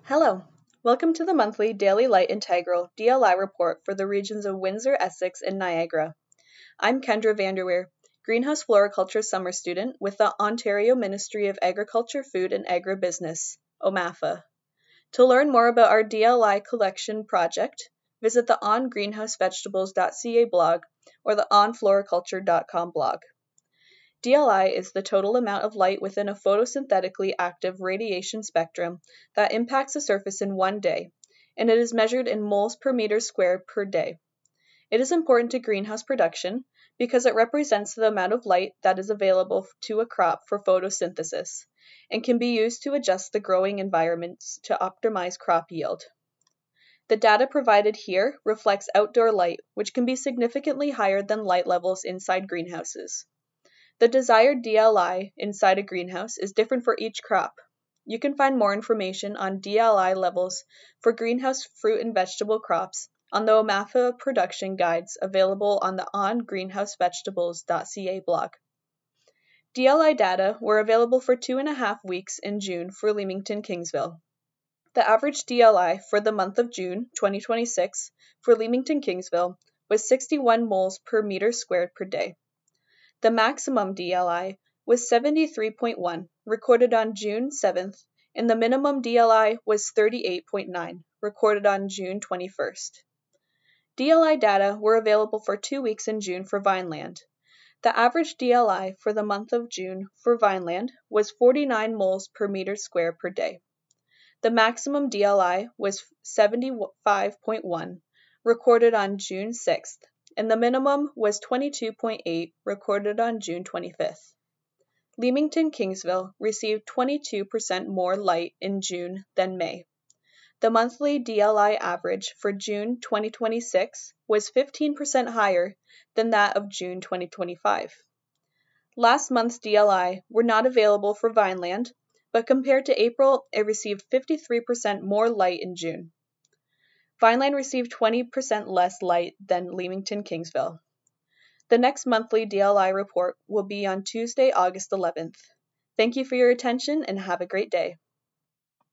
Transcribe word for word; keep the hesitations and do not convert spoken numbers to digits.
Hello, welcome to the monthly Daily Light Integral D L I report for the regions of Windsor, Essex, and Niagara. I'm Kendra Vanderweer, Greenhouse Floriculture Summer Student with the Ontario Ministry of Agriculture, Food and Agribusiness, O M A F A. To learn more about our D L I collection project, visit the on greenhouse vegetables dot c a blog or the on floriculture dot com blog. D L I is the total amount of light within a photosynthetically active radiation spectrum that impacts a surface in one day, and it is measured in moles per meter squared per day. It is important to greenhouse production because it represents the amount of light that is available to a crop for photosynthesis and can be used to adjust the growing environments to optimize crop yield. The data provided here reflects outdoor light, which can be significantly higher than light levels inside greenhouses. The desired D L I inside a greenhouse is different for each crop. You can find more information on D L I levels for greenhouse fruit and vegetable crops on the O M A F A production guides available on the on greenhouse vegetables dot c a blog. D L I data were available for two and a half weeks in June for Leamington Kingsville. The average D L I for the month of June twenty twenty-six for Leamington Kingsville was sixty-one moles per meter squared per day. The maximum D L I was seventy-three point one, recorded on June seventh, and the minimum D L I was thirty-eight point nine, recorded on June twenty-first. D L I data were available for two weeks in June for Vineland. The average D L I for the month of June for Vineland was forty-nine moles per meter squared per day. The maximum D L I was seventy-five point one, recorded on June sixth, and the minimum was twenty-two point eight, recorded on June twenty-fifth. Leamington Kingsville received twenty-two percent more light in June than May. The monthly D L I average for June twenty twenty-six was fifteen percent higher than that of June twenty twenty-five. Last month's D L I were not available for Vineland, but compared to April, it received fifty-three percent more light in June. Vineland received twenty percent less light than Leamington Kingsville. The next monthly D L I report will be on Tuesday, August eleventh. Thank you for your attention and have a great day.